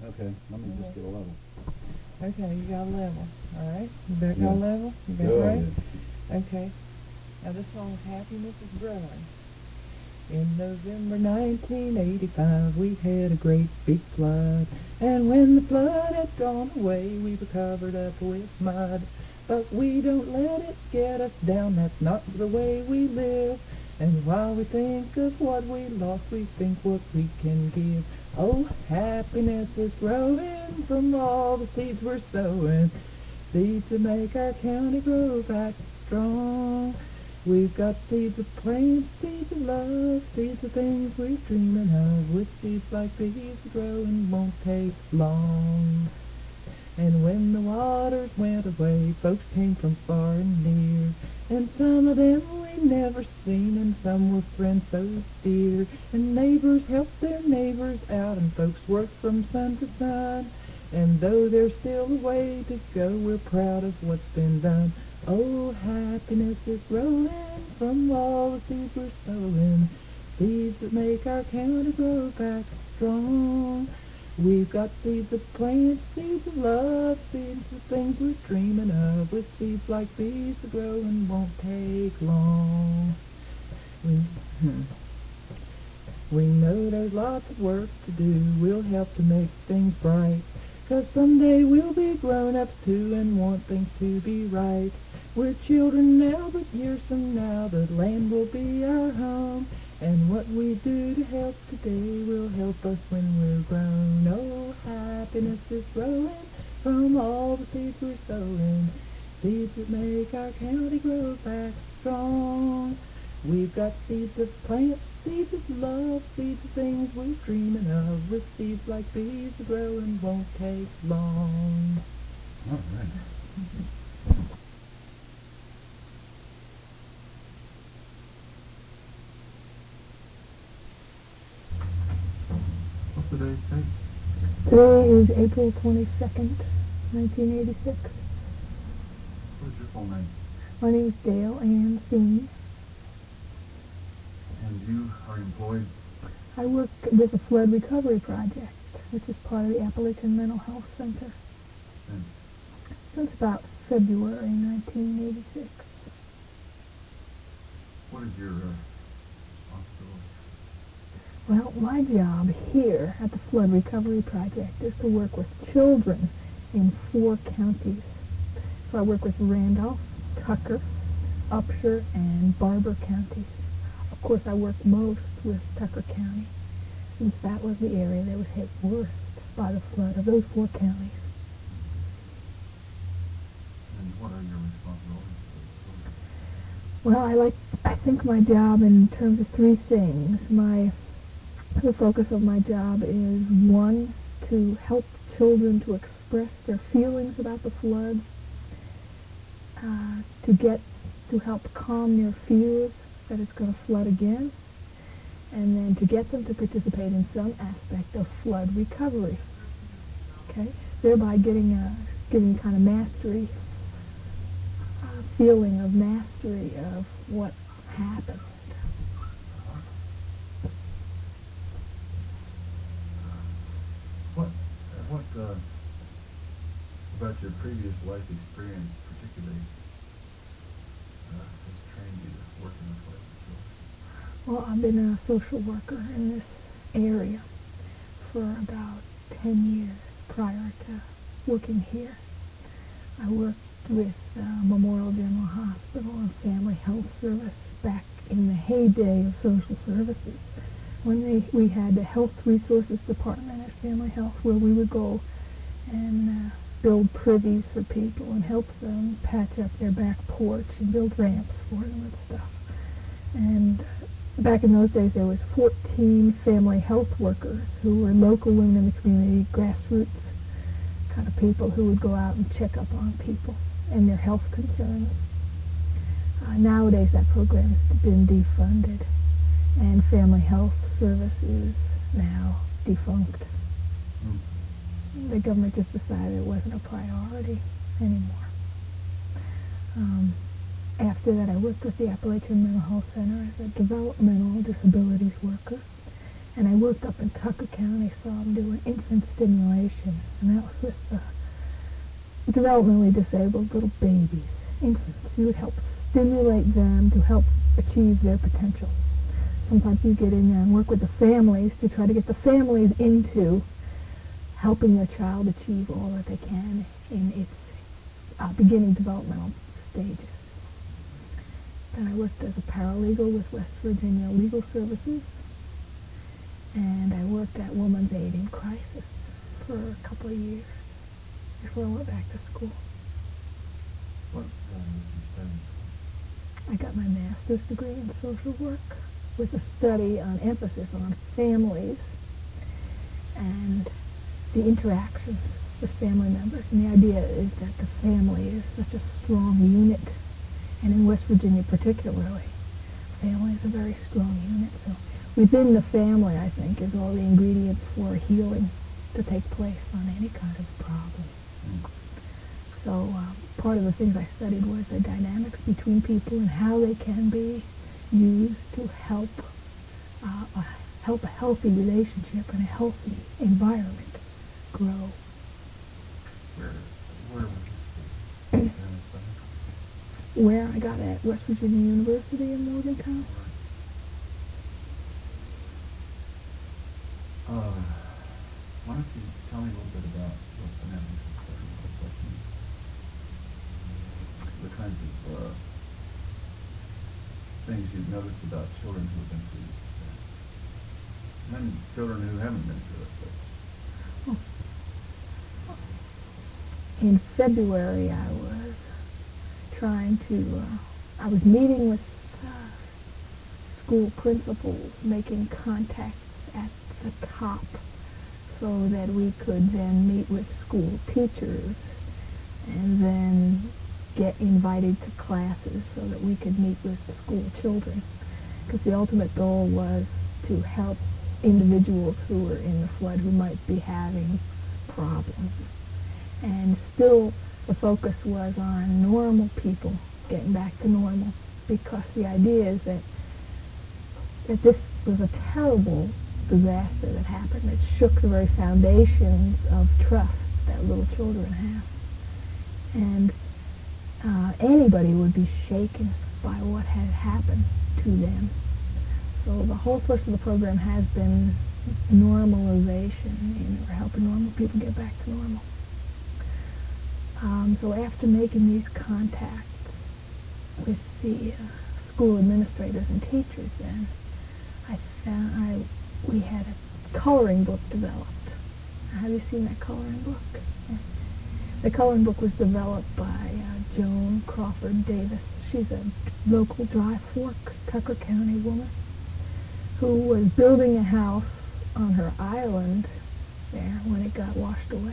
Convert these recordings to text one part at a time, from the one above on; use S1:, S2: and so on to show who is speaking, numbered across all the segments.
S1: Okay, let me just get a level.
S2: Okay, you got a level. All right, you back
S1: Yeah.
S2: on level? You got
S1: Go
S2: right?
S1: ahead.
S2: Okay. Now this song's Happiness is Growing. In November 1985, we had a great big flood. And when the flood had gone away, we were covered up with mud. But we don't let it get us down, that's not the way we live. And while we think of what we lost, we think what we can give. Oh, happiness is growing from all the seeds we're sowing. Seeds that make our county grow back strong. We've got seeds of plants, seeds of love, seeds of things we're dreaming of. With seeds like these, the growing won't take long. And when the waters went away, folks came from far and near. And some of them we never seen, and some were friends so dear. And neighbors helped their neighbors out, and folks worked from sun to sun. And though there's still a way to go, we're proud of what's been done. Oh, happiness is growing from all the seeds we're sowing. Seeds that make our county grow back strong. We've got seeds of plants, seeds of love, seeds of things we're dreaming of. With seeds like these, the growing won't take long. We, we know there's lots of work to do. We'll help to make things bright. 'Cause someday we'll be grown-ups too and want things to be right. We're children now, but years from now the land will be our home. And what we do to help today will help us when we're grown. Oh, happiness is growing from all the seeds we're sowing. Seeds that make our county grow back strong. We've got seeds of plants, seeds of love, seeds of things we're dreaming of. With seeds like these, the growing won't take long.
S1: All right. What's today's date?
S3: Today is April 22nd, 1986.
S1: What is your full name?
S3: My name is Dale Ann Thien.
S1: And you are employed?
S3: I work with the Flood Recovery Project, which is part of the Appalachian Mental Health Center,
S1: And
S3: since about February 1986.
S1: what is your responsibility?
S3: Well, my job here at the Flood Recovery Project is to work with children in 4 counties. So I work with Randolph, Tucker, Upshur, and Barber counties. Of course, I work most with Tucker County, since that was the area that was hit worst by the flood of those 4 counties.
S1: And what are your responsibilities?
S3: Well, I think my job in terms of 3 things. The focus of my job is 1, to help children to express their feelings about the flood, to help calm their fears that it's going to flood again, and then to get them to participate in some aspect of flood recovery. Okay, thereby giving kind of mastery, feeling of mastery of what happened.
S1: What about your previous life experience particularly has trained you to work in this way?
S3: Well, I've been a social worker in this area for about 10 years prior to working here. I worked with Memorial General Hospital and Family Health Service back in the heyday of social services, when we had the Health Resources Department at Family Health, where we would go and build privies for people and help them patch up their back porch and build ramps for them and stuff. And back in those days, there was 14 family health workers who were local women in the community, grassroots kind of people who would go out and check up on people and their health concerns. Nowadays, that program has been defunded, and Family Health Service is now defunct. The government just decided it wasn't a priority anymore. After that, I worked with the Appalachian Mental Health Center as a developmental disabilities worker, And I worked up in Tucker County, so I'm doing infant stimulation, and that was with developmentally disabled little babies, infants. You would help stimulate them to help achieve their potential. Sometimes you get in there and work with the families to try to get the families into helping their child achieve all that they can in its beginning developmental stages. Then I worked as a paralegal with West Virginia Legal Services, and I worked at Women's Aid in Crisis for a couple of years before I went back to school.
S1: What did you study?
S3: I got my master's degree in social work with a study on emphasis on families and the interactions with family members. And the idea is that the family is such a strong unit, and in West Virginia particularly, family is a very strong unit. So within the family, I think, is all the ingredients for healing to take place on any kind of problem. So part of the things I studied was the dynamics between people and how they can be used to help a healthy relationship and a healthy environment grow.
S1: Where was you studying?
S3: Where I got at West Virginia University in Morgantown.
S1: Why don't you tell me a little bit about what the emphasis study was, the kinds of things you've noticed about children who have been through this, and children who haven't been through it.
S3: In February, I was I was meeting with school principals, making contacts at the top so that we could then meet with school teachers and then get invited to classes so that we could meet with school children. Because the ultimate goal was to help individuals who were in the flood who might be having problems. And still the focus was on normal people getting back to normal, because the idea is that this was a terrible disaster that happened. It shook the very foundations of trust that little children have. And anybody would be shaken by what had happened to them. So the whole thrust of the program has been normalization, and we're helping normal people get back to normal. So after making these contacts with the school administrators and teachers, then I found we had a coloring book developed. Have you seen that coloring book? Yeah. The coloring book was developed by Joan Crawford Davis. She's a local Dry Fork, Tucker County woman who was building a house on her island there when it got washed away.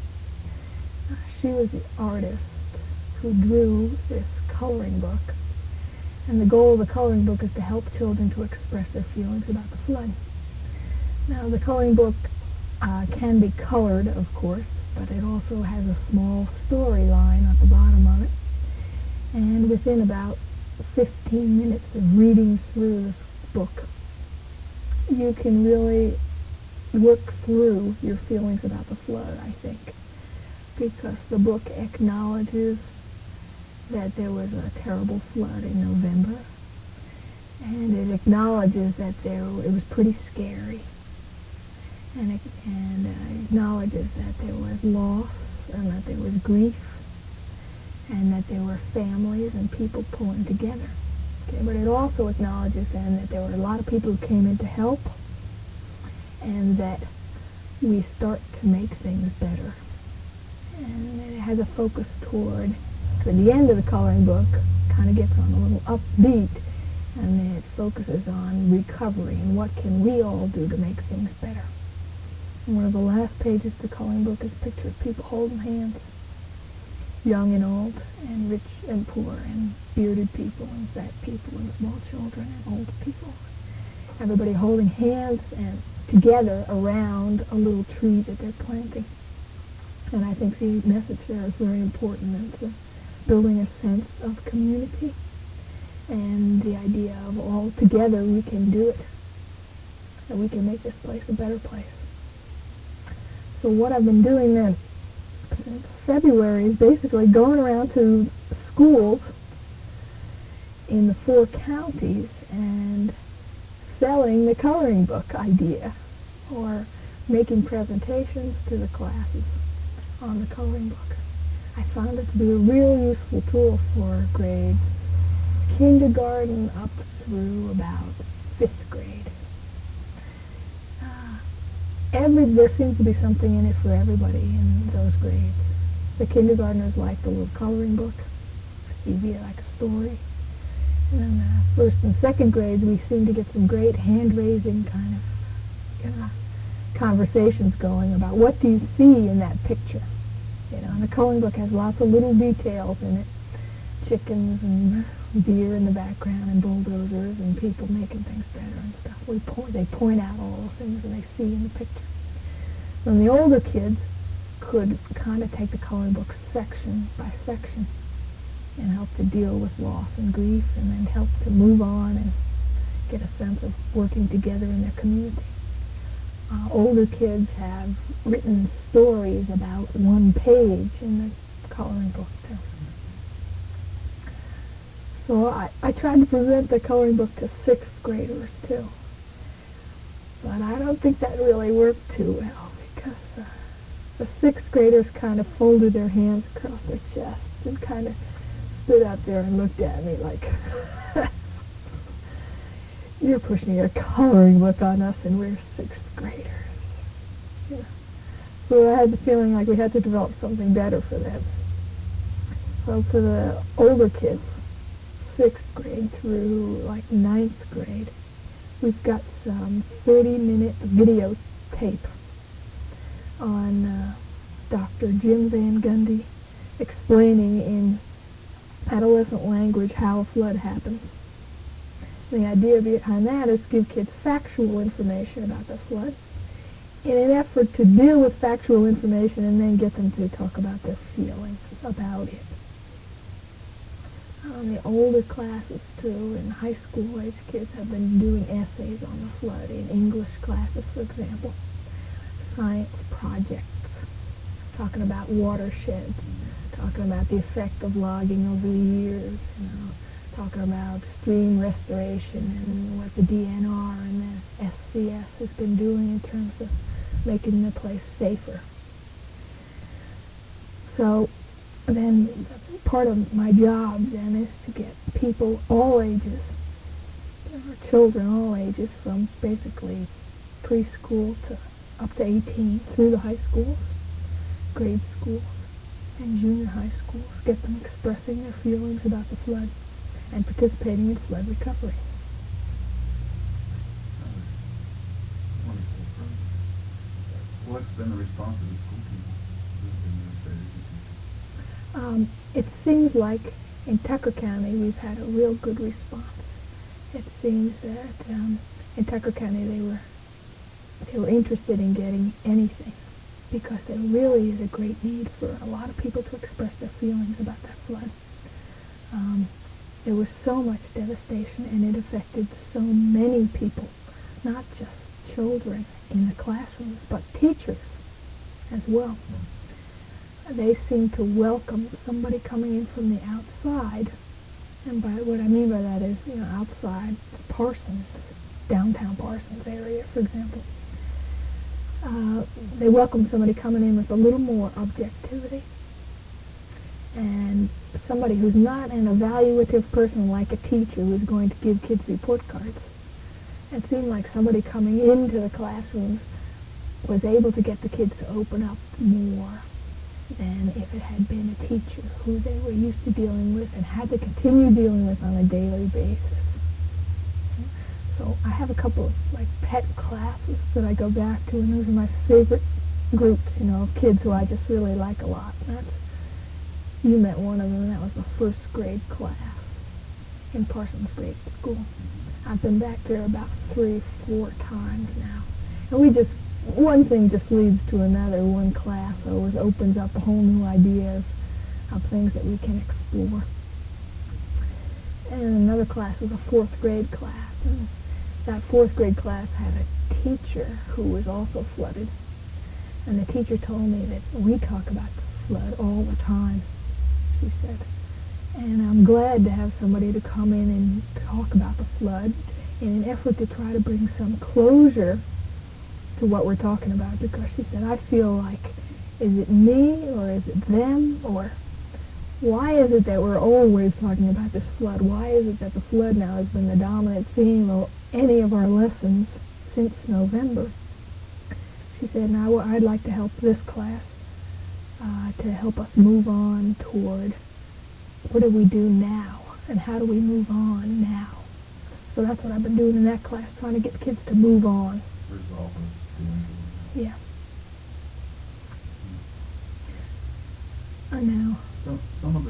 S3: She was the artist who drew this coloring book, and the goal of the coloring book is to help children to express their feelings about the flood. Now, the coloring book can be colored, of course, but it also has a small storyline at the bottom of it. And within about 15 minutes of reading through this book, you can really work through your feelings about the flood, I think, because the book acknowledges that there was a terrible flood in November, and it acknowledges that it was pretty scary, and it acknowledges that there was loss, and that there was grief, and that there were families and people pulling together. Okay, but it also acknowledges then that there were a lot of people who came in to help, and that we start to make things better. And it has a focus toward the end of the coloring book, kind of gets on a little upbeat, and then it focuses on recovery and what can we all do to make things better. And one of the last pages of the coloring book is a picture of people holding hands, young and old, and rich and poor, and bearded people, and fat people, and small children, and old people. Everybody holding hands and together around a little tree that they're planting. And I think the message there is very important. It's building a sense of community and the idea of all together we can do it. that we can make this place a better place. So what I've been doing then since February is basically going around to schools in the 4 counties and selling the coloring book idea, or making presentations to the classes on the coloring book. I found it to be a real useful tool for grades kindergarten up through about 5th grade. There seems to be something in it for everybody in those grades. The kindergartners like the little coloring book, easy like a story. And then the 1st and 2nd grades, we seem to get some great hand-raising kind of conversations going about what do you see in that picture. And the coloring book has lots of little details in it. Chickens and deer in the background and bulldozers and people making things better and stuff. They point out all the things that they see in the picture. And the older kids could kind of take the coloring book section by section and help to deal with loss and grief, and then help to move on and get a sense of working together in their community. Older kids have written stories about 1 page in the coloring book too. So I tried to present the coloring book to 6th graders too. But I don't think that really worked too well, because the 6th graders kind of folded their hands across their chests and kind of stood out there and looked at me like, you're pushing a coloring book on us and we're 6th graders. So I had the feeling like we had to develop something better for them. So for the older kids, 6th grade through like 9th grade, we've got some 30-minute videotape on Dr. Jim Van Gundy explaining in adolescent language how a flood happens. The idea behind that is to give kids factual information about the flood in an effort to deal with factual information and then get them to talk about their feelings about it. The older classes too, and high school age kids, have been doing essays on the flood in English classes, for example, science projects, talking about watersheds, talking about the effect of logging over the years, talking about stream restoration and what the DNR and the SCS has been doing in terms of making the place safer. So then part of my job then is to get people all ages, or children all ages, from basically preschool to up to 18 through the high schools, grade schools, and junior high schools, get them expressing their feelings about the flood and participating in flood recovery.
S1: What's been the response of the school people who've been administrators?
S3: It seems like in Tucker County we've had a real good response. It seems that in Tucker County they were interested in getting anything, because there really is a great need for a lot of people to express their feelings about that flood. There was so much devastation, and it affected so many people, not just children in the classrooms, but teachers as well. They seem to welcome somebody coming in from the outside, and by what I mean by that is, outside Parsons, downtown Parsons area, for example. They welcome somebody coming in with a little more objectivity, and somebody who's not an evaluative person like a teacher who's going to give kids report cards. It seemed like somebody coming into the classrooms was able to get the kids to open up more than if it had been a teacher who they were used to dealing with and had to continue dealing with on a daily basis. So I have a couple of pet classes that I go back to, and those are my favorite groups, of kids who I just really like a lot. You met one of them, and that was the 1st grade class in Parsons Grade School. I've been back there about 3 or 4 times now. And one thing just leads to another. One class always opens up a whole new ideas of things that we can explore. And another class is a 4th grade class. And that fourth grade class had a teacher who was also flooded. And the teacher told me that we talk about the flood all the time, she said. And I'm glad to have somebody to come in and talk about the flood in an effort to try to bring some closure to what we're talking about, because she said, I feel like, is it me or is it them, or why is it that we're always talking about this flood? Why is it that the flood now has been the dominant theme of any of our lessons since November? She said, and I'd like to help this class to help us move on toward what do we do now, and how do we move on now? So that's what I've been doing in that class, trying to get kids to move on.
S1: Resolve those feelings.
S3: Yeah. I know.
S1: Some of the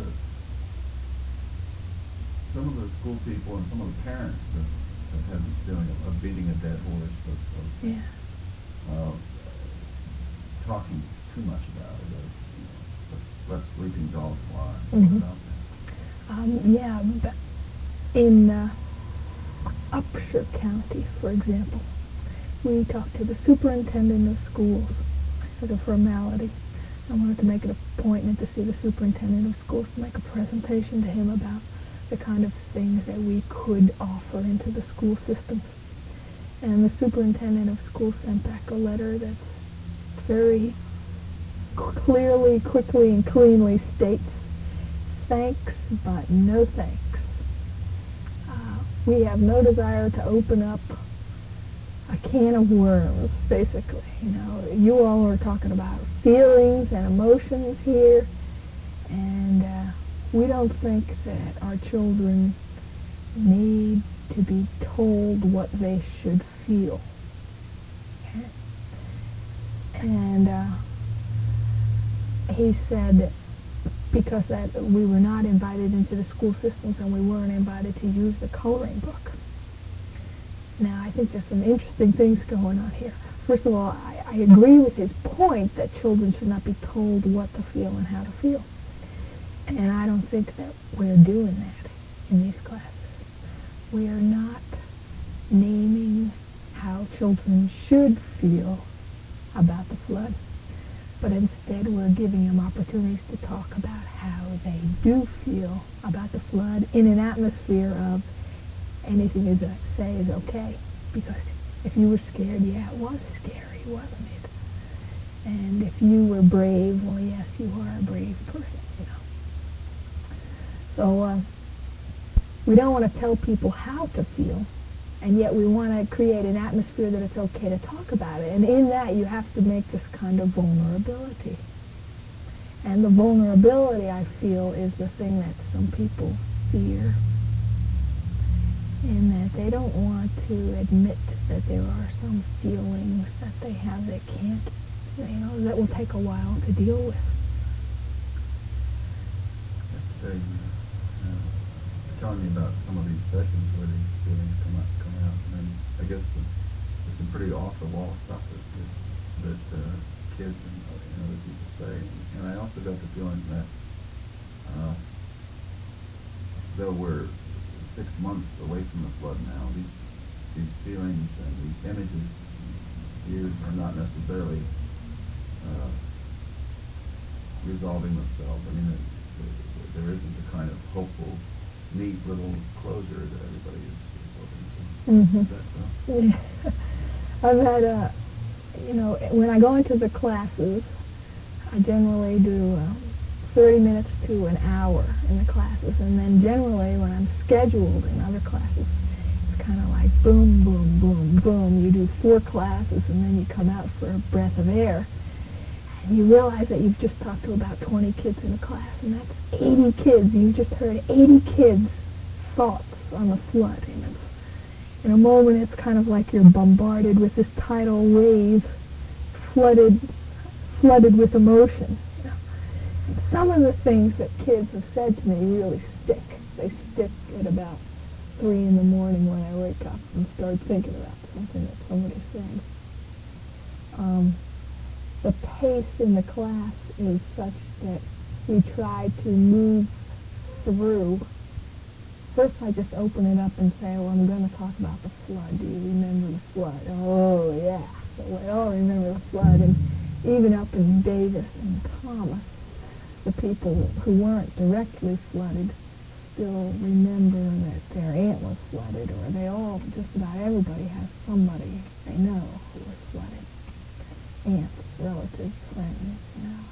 S1: school people and some of the parents have had this feeling of beating a dead horse, of talking too much about it, let sleeping dogs lie.
S3: Mm-hmm.
S1: About that.
S3: Yeah, but in Upshur County, for example, we talked to the superintendent of schools as a formality. I wanted to make an appointment to see the superintendent of schools to make a presentation to him about the kind of things that we could offer into the school systems. And the superintendent of schools sent back a letter that's very clearly, quickly, and cleanly states, thanks, but no thanks. We have no desire to open up a can of worms, basically. You all are talking about feelings and emotions here, and we don't think that our children need to be told what they should feel. Okay? And he said, because that we were not invited into the school systems and we weren't invited to use the coloring book. Now, I think there's some interesting things going on here. First of all, I agree with his point that children should not be told what to feel and how to feel. And I don't think that we're doing that in these classes. We are not naming how children should feel about the flood, but instead we're giving them opportunities to talk about how they do feel about the flood in an atmosphere of anything you say is okay. Because if you were scared, yeah, it was scary, wasn't it? And if you were brave, well, yes, you are a brave person, So we don't want to tell people how to feel, and yet we want to create an atmosphere that it's okay to talk about it. And in that, you have to make this kind of vulnerability. And the vulnerability, I feel, is the thing that some people fear, in that they don't want to admit that there are some feelings that they have that can't, that will take a while to deal with.
S1: Yesterday, telling me about some of these sessions where these feelings come out, and then I guess there's some pretty off-the-wall stuff that kids and other people say. And I also got the feeling that though we're 6 months away from the flood now, these feelings and these images views are not necessarily resolving themselves. I mean, there isn't the kind of hopeful, neat little closure that everybody is hoping for.
S3: Mm-hmm.
S1: Is that so?
S3: Yeah. I've had, when I go into the classes, I generally do 30 minutes to an hour in the classes, and then generally when I'm scheduled in other classes, it's kind of like boom, boom, boom, boom. You do 4 classes, and then you come out for a breath of air, and you realize that you've just talked to about 20 kids in a class, and that's 80 kids. You've just heard 80 kids' thoughts on the flood, and in a moment it's kind of like you're bombarded with this tidal wave, flooded with emotion. And some of the things that kids have said to me really stick. They stick at about 3 in the morning when I wake up and start thinking about something that somebody said. The pace in the class is such that we try to move through first I just open it up and say, well, I'm going to talk about the flood. Do you remember the flood? Oh, yeah. So we all remember the flood. And even up in Davis and Thomas, the people who weren't directly flooded still remember that their aunt was flooded, or they all, just about everybody has somebody they know who was flooded. Aunts, relatives, friends, you know.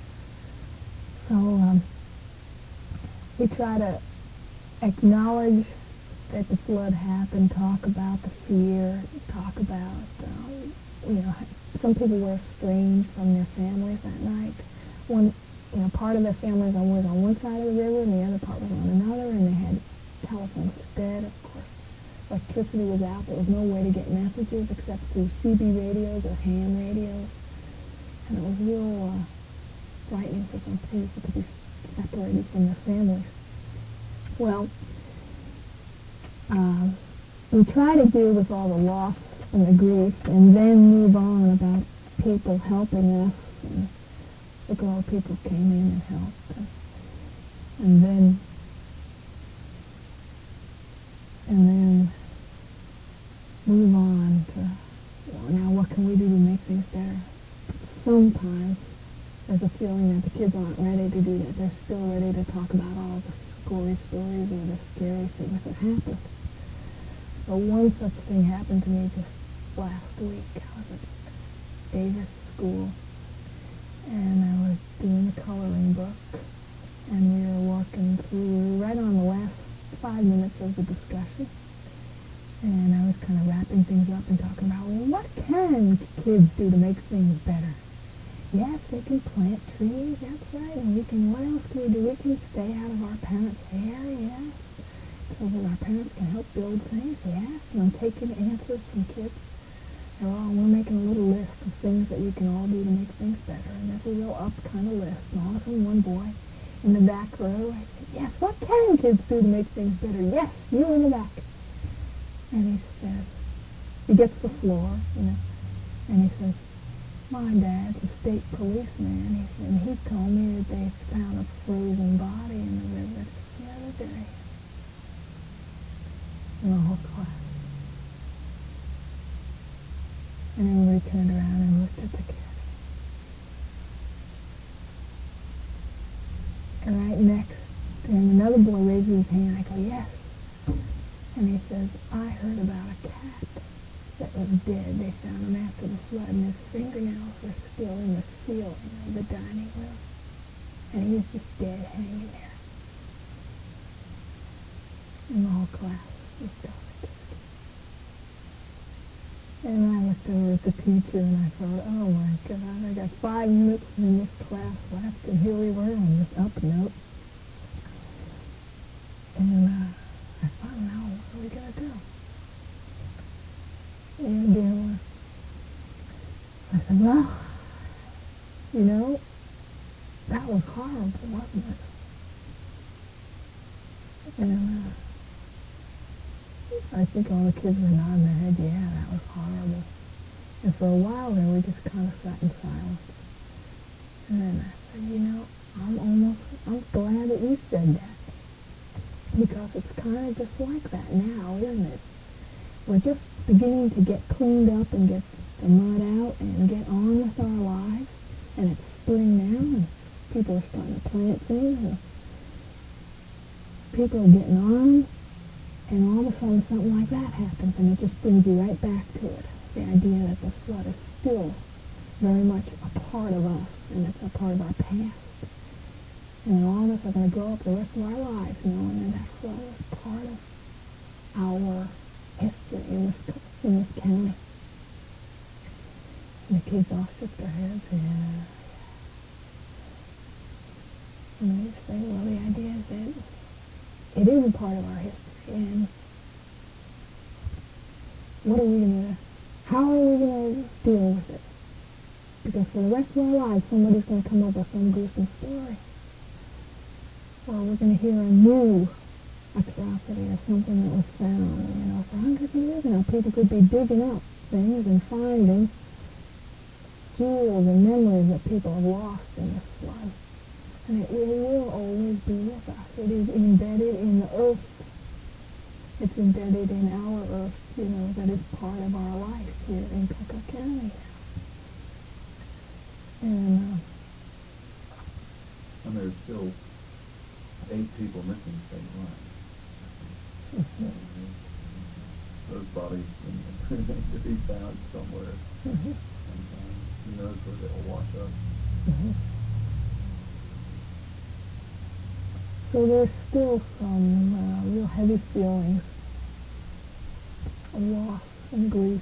S3: So we try to acknowledge that the flood happened, talk about the fear, talk about, some people were estranged from their families that night. Part of their families was on one side of the river and the other part was on another, and they had telephones that were dead, of course. Electricity was out. There was no way to get messages except through CB radios or ham radios. And it was real frightening for some people to be separated from their families. Well, we try to deal with all the loss and the grief and then move on about people helping us. And look at all the people who came in and helped. And then move on to, now what can we do to make things better? Sometimes there's a feeling that the kids aren't ready to do that. They're still ready to talk about all the gory stories or the scary things that happened. So one such thing happened to me just last week. I was at Davis School, and I was doing a coloring book, and we were working through, right on the last 5 minutes of the discussion, and I was kind of wrapping things up and talking about, well, what can kids do to make things better? Yes, they can plant trees, that's right, and what else can we do? We can stay out of our parents' hair, yes, so that our parents can help build things, yes, and I'm taking answers from kids. We're making a little list of things that you can all do to make things better, and there's a real up kind of list, and all of a sudden one boy in the back row, I said, yes, what can kids do to make things better? Yes, you in the back. And he says, he gets the floor, and he says, my dad's a state policeman, he said, and he told me that they found a frozen body in the river just the other day. And the whole class. And everybody turned around and looked at the kid. And right next to him, another boy raises his hand. I go, yes. And he says, I heard about a cat that was dead. They found him after the flood, and his fingernails were still in the ceiling of the dining room. And he was just dead, hanging there. And the whole class looked over at the kid. And I looked over at the teacher, and I thought, oh my God, I got 5 minutes in this class left, and here we were on this up note. And I thought, now, what are we going to do? And so I said, well, that was horrible, wasn't it? And I think all the kids were nodding their head, yeah, that was horrible. And for a while there, we just kind of sat in silence. And then I said, I'm glad that you said that. Because it's kind of just like that now, isn't it? We're just beginning to get cleaned up and get the mud out and get on with our lives. And it's spring now, and people are starting to plant things, and people are getting on. And all of a sudden something like that happens, and it just brings you right back to it. The idea that the flood is still very much a part of us, and it's a part of our past. And all of us are going to grow up the rest of our lives knowing that flood was part of our history in this county. And the kids all shook their heads, yeah. And they say, well, the idea is that it is a part of our history. And how are we going to deal with it? Because for the rest of our lives, somebody's going to come up with some gruesome story. Or we're going to hear a new atrocity or something that was found. For hundreds of years now, people could be digging up things and finding jewels and memories that people have lost in this flood. And it will always be with us. It is embedded in the earth It's embedded in our earth, that is part of our life here in Tucker County. And
S1: And there's still 8 people missing statewide. Those bodies need to be found somewhere. Sometime. Who knows where they'll wash up.
S3: So there's still some real heavy feelings of loss and grief.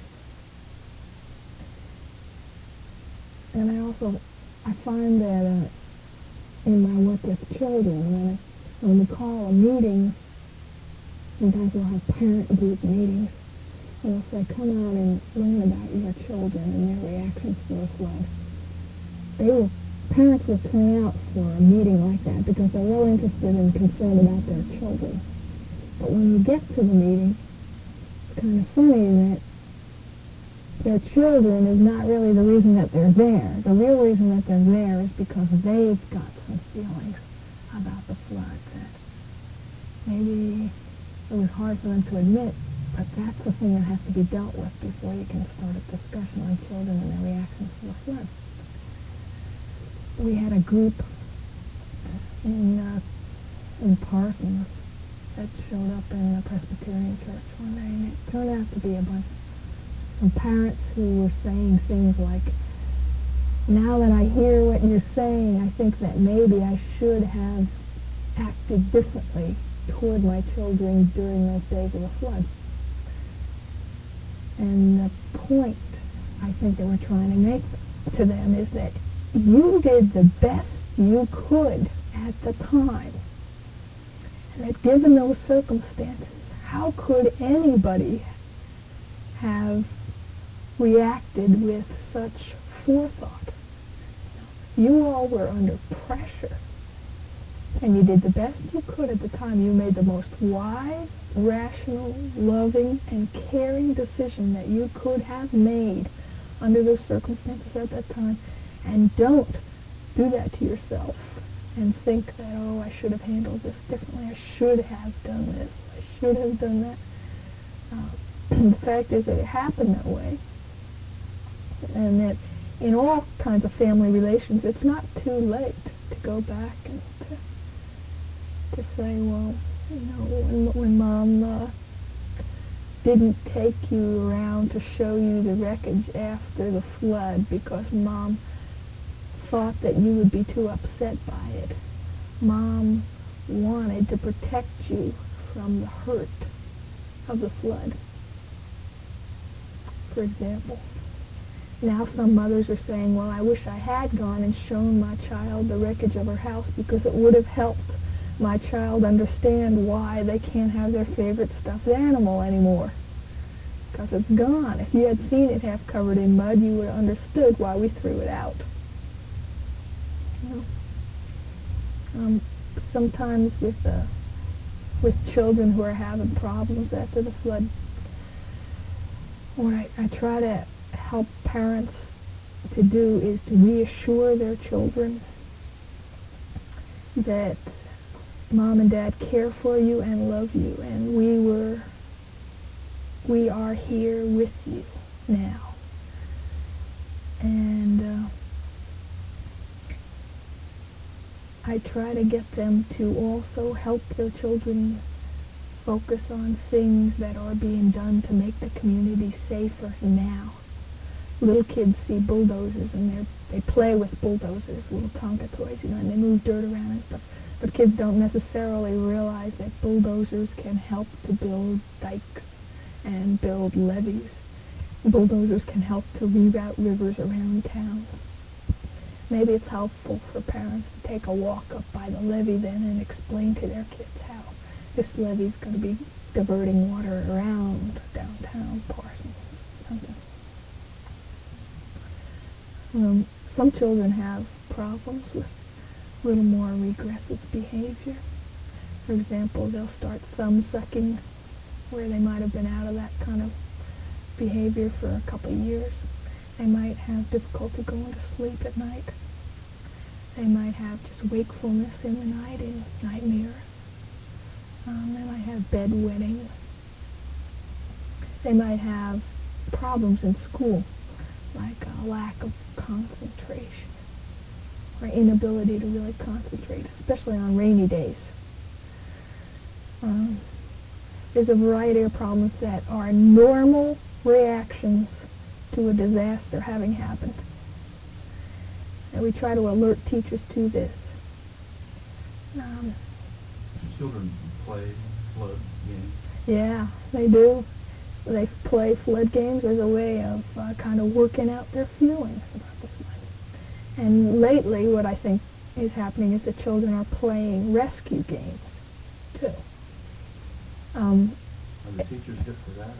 S3: And I find that in my work with children, when we call a meeting, sometimes we'll have parent group meetings, and we'll say, come out and learn about your children and their reactions to the flood. Parents will turn out for a meeting like that because they're real interested and concerned about their children. But when you get to the meeting, it's kind of funny that their children is not really the reason that they're there. The real reason that they're there is because they've got some feelings about the flood that maybe it was hard for them to admit, but that's the thing that has to be dealt with before you can start a discussion on children and their reactions to the flood. We had a group in Parsons that showed up in the Presbyterian church one day, and it turned out to be some parents who were saying things like, now that I hear what you're saying, I think that maybe I should have acted differently toward my children during those days of the flood. And the point I think that we're trying to make to them is that you did the best you could at the time. And that given those circumstances, how could anybody have reacted with such forethought? You all were under pressure, and you did the best you could at the time. You made the most wise, rational, loving, and caring decision that you could have made under those circumstances at that time. And don't do that to yourself and think that, oh, I should have handled this differently. I should have done this. I should have done that. The fact is that it happened that way. And that in all kinds of family relations, it's not too late to go back and to say, well, when Mom didn't take you around to show you the wreckage after the flood because Mom thought that you would be too upset by it. Mom wanted to protect you from the hurt of the flood, for example. Now some mothers are saying, well, I wish I had gone and shown my child the wreckage of her house because it would have helped my child understand why they can't have their favorite stuffed animal anymore. Because it's gone. If you had seen it half covered in mud, you would have understood why we threw it out. Sometimes with children who are having problems after the flood, what I try to help parents to do is to reassure their children that Mom and Dad care for you and love you, and we are here with you now. And I try to get them to also help their children focus on things that are being done to make the community safer now. Little kids see bulldozers and they play with bulldozers, little Tonka toys, and they move dirt around and stuff. But kids don't necessarily realize that bulldozers can help to build dikes and build levees. Bulldozers can help to reroute rivers around towns. Maybe it's helpful for parents to take a walk up by the levee then and explain to their kids how this levee's going to be diverting water around downtown Parsons, something. Some children have problems with a little more regressive behavior. For example, they'll start thumb sucking where they might have been out of that kind of behavior for a couple of years. They might have difficulty going to sleep at night. They might have just wakefulness in the night and nightmares. They might have bedwetting. They might have problems in school, like a lack of concentration or inability to really concentrate, especially on rainy days. There's a variety of problems that are normal reactions to a disaster having happened. And we try to alert teachers to this.
S1: Children play flood games.
S3: Yeah, they do. They play flood games as a way of kind of working out their feelings about the flood. And lately, what I think is happening is the children are playing rescue games, too.
S1: Are the teachers good for that?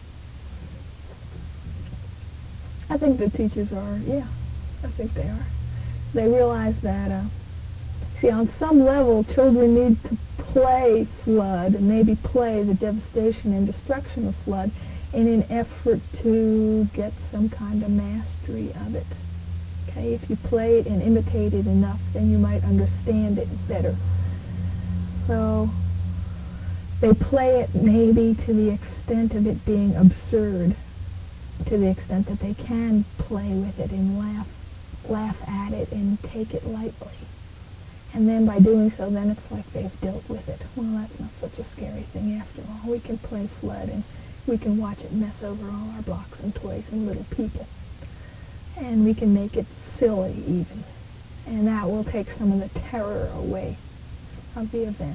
S3: I think the teachers are, yeah, I think they are. They realize that, see, on some level, children need to play flood and maybe play the devastation and destruction of flood in an effort to get some kind of mastery of it. Okay, if you play it and imitate it enough, then you might understand it better. So they play it maybe to the extent of it being absurd, to the extent that they can play with it and laugh at it and take it lightly. And then by doing so, then it's like they've dealt with it. Well, that's not such a scary thing after all. We can play flood and we can watch it mess over all our blocks and toys and little people. And we can make it silly even. And that will take some of the terror away of the event.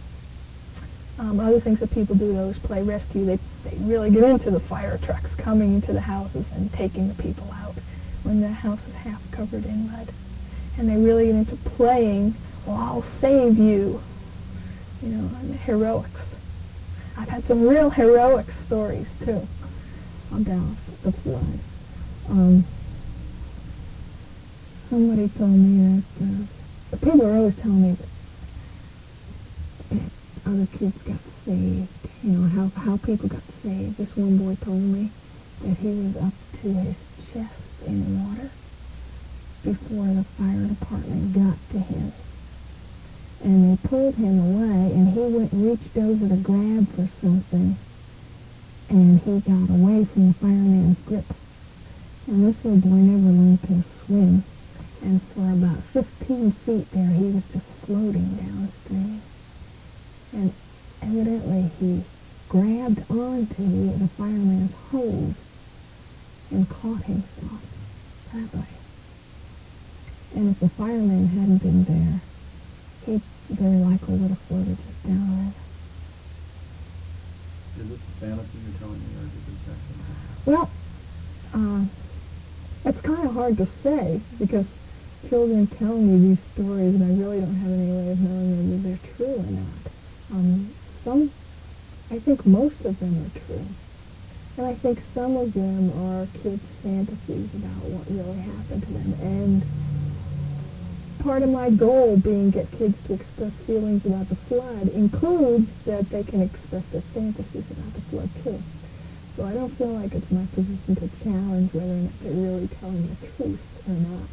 S3: Other things that people do, though, is play rescue. They really get into the fire trucks coming into the houses and taking the people out when the house is half covered in mud. And they really get into playing, well, I'll save you, and heroics. I've had some real heroic stories, too, about the flood. Somebody told me that, people are always telling me that other kids got saved, how people got saved. This one boy told me that he was up to his chest in water before the fire department got to him. And they pulled him away, and he reached over to grab for something, and he got away from the fireman's grip. And this little boy never learned to swim, and for about 15 feet there, he was just floating downstream. And evidently he grabbed onto the fireman's hose and caught himself that way. And if the fireman hadn't been there, he very likely would have floated just down the river.
S1: Is this a fantasy you're telling me, or did this actually happen?
S3: Well, it's kind of hard to say, because children tell me these stories, and I really don't have any way of knowing whether they're true or not. I think most of them are true. And I think some of them are kids' fantasies about what really happened to them. And part of my goal being get kids to express feelings about the flood includes that they can express their fantasies about the flood too. So I don't feel like it's my position to challenge whether or not they're really telling the truth or not.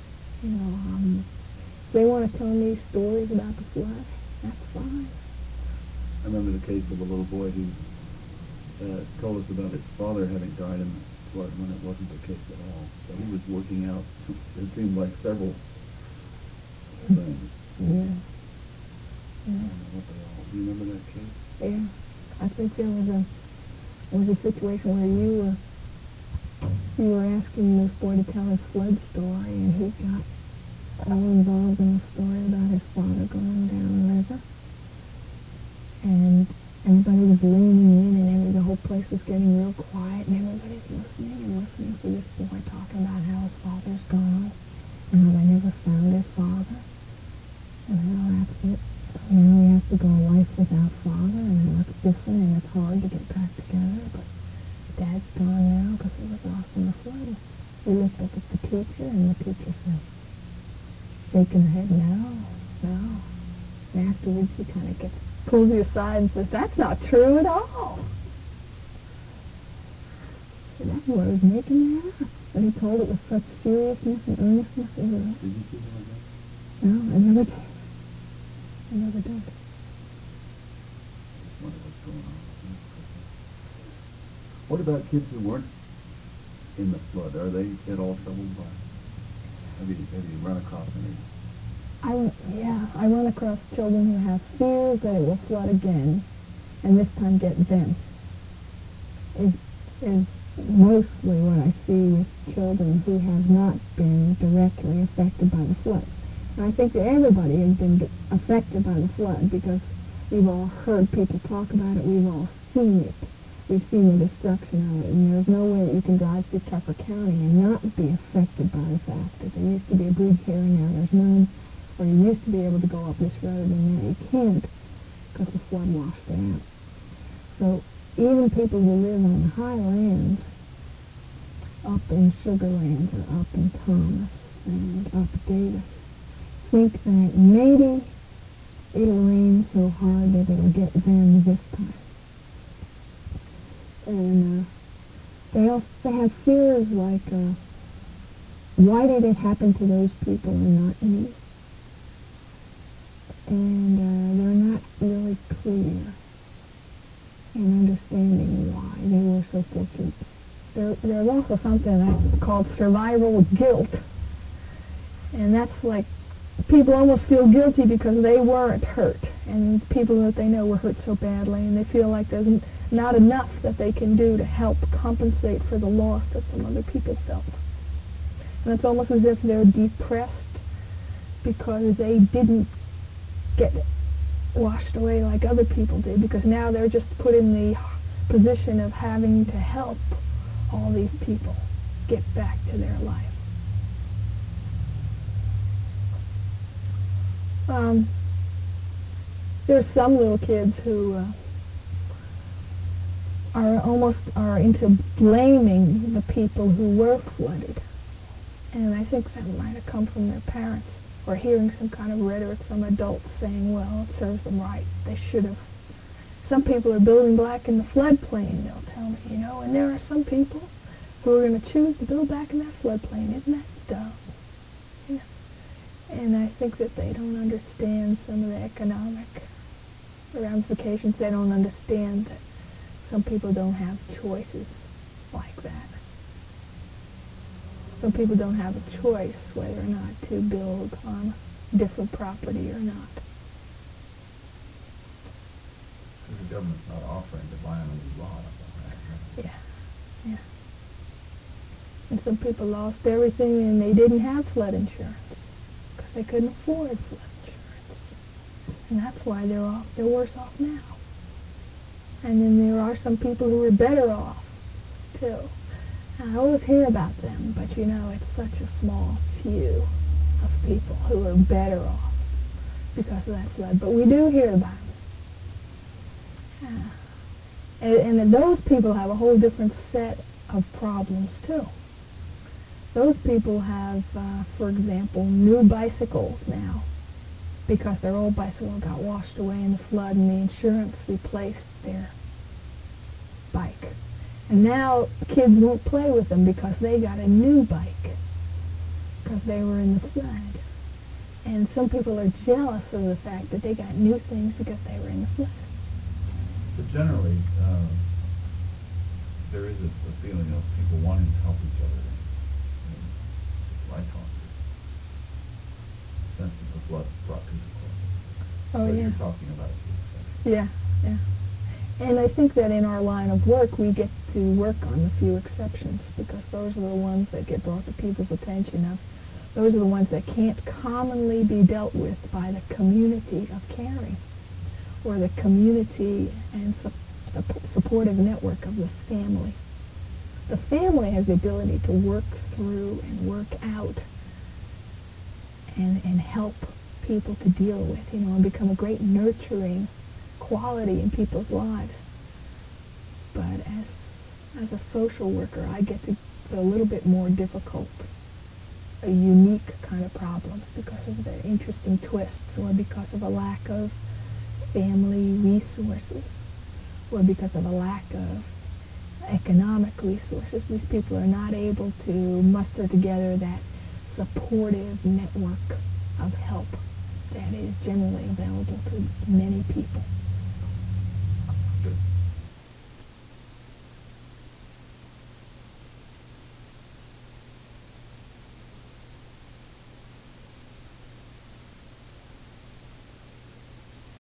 S3: If they want to tell me stories about the flood, that's fine.
S1: I remember the case of a little boy who told us about his father having died in the flood when it wasn't the case at all. So he was working out, it seemed like several things.
S3: Yeah.
S1: I don't know what they all. Do you remember that case?
S3: Yeah. I think there was a situation where you were asking this boy to tell his flood story, and he got all involved in a story about his father going down the river. And everybody was leaning in, and the whole place was getting real quiet, and everybody's listening for this boy talking about how his father's gone, and how they never found his father, and how that's it. Now he has to go a life without father, and how it's different, and it's hard to get back together, but Dad's gone now because he was lost in the flood. We looked up at the teacher, and the teacher said, shaking her head, no. And afterwards she kind of pulls you aside and says, that's not true at all. And that boy was making that up. But he told it with such seriousness and earnestness.
S1: Did you see him again?
S3: No, I never did. I never did.
S1: Just wonder what's going on. What about kids who weren't in the flood? Are they at all troubled by? Have you run across any?
S3: I run across children who have fears that it will flood again, and this time get them. Is mostly what I see with children who have not been directly affected by the flood. And I think that everybody has been affected by the flood because we've all heard people talk about it, we've all seen it. We've seen the destruction of it, and there's no way that you can drive through Tucker County and not be affected by the fact that there used to be a bridge here and now there's none, or you used to be able to go up this road and now you can't because the flood washed it out. So even people who live on the highlands, up in Sugar Lands or up in Thomas and up Davis, think that maybe it'll rain so hard that it'll get them this time. And they have fears like, why did it happen to those people and not me? And they're not really clear in understanding why they were so fortunate. There's also something called survival guilt. And that's like people almost feel guilty because they weren't hurt. And people that they know were hurt so badly. And they feel like there's not enough that they can do to help compensate for the loss that some other people felt. And it's almost as if they're depressed because they didn't get washed away like other people did, because now they're just put in the position of having to help all these people get back to their life. There's some little kids who are into blaming the people who were flooded. And I think that might have come from their parents, or hearing some kind of rhetoric from adults saying, well, it serves them right. They should have. Some people are building back in the floodplain, they'll tell me, and there are some people who are going to choose to build back in that floodplain. Isn't that dumb? Yeah. And I think that they don't understand some of the economic ramifications. They don't understand that some people don't have choices like that. Some people don't have a choice whether or not to build on different property or not.
S1: The government's not offering to buy them a lot.
S3: Yeah. And some people lost everything and they didn't have flood insurance because they couldn't afford flood insurance. And that's why they're worse off now. And then there are some people who are better off, too. And I always hear about them, but it's such a small few of people who are better off because of that flood. But we do hear about them. And those people have a whole different set of problems, too. Those people have, for example, new bicycles now because their old bicycle got washed away in the flood and the insurance replaced their bike. And now kids won't play with them because they got a new bike because they were in the flood. And some people are jealous of the fact that they got new things because they were in the flood.
S1: But generally, there is a feeling of people wanting to help each other. I talk to sense that the flood brought people closer.
S3: Oh,
S1: so
S3: yeah.
S1: You're talking about it.
S3: Yeah. And I think that in our line of work, we get to work on the few exceptions because those are the ones that get brought to people's attention. Those are the ones that can't commonly be dealt with by the community of caring, or the community and the supportive network of the family. The family has the ability to work through and work out and help people to deal with, and become a great nurturing quality in people's lives. But as a social worker, I get to a little bit more difficult, a unique kind of problems because of their interesting twists, or because of a lack of family resources, or because of a lack of economic resources. These people are not able to muster together that supportive network of help that is generally available to many people.